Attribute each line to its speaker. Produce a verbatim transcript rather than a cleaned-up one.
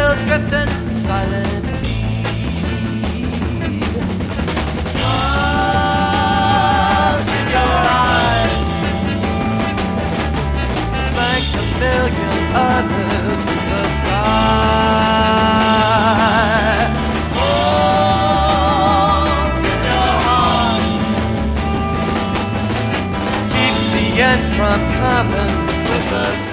Speaker 1: still drifting silently. Stars in your eyes, like a million others in the sky. Hope in your heart keeps the end from coming with us.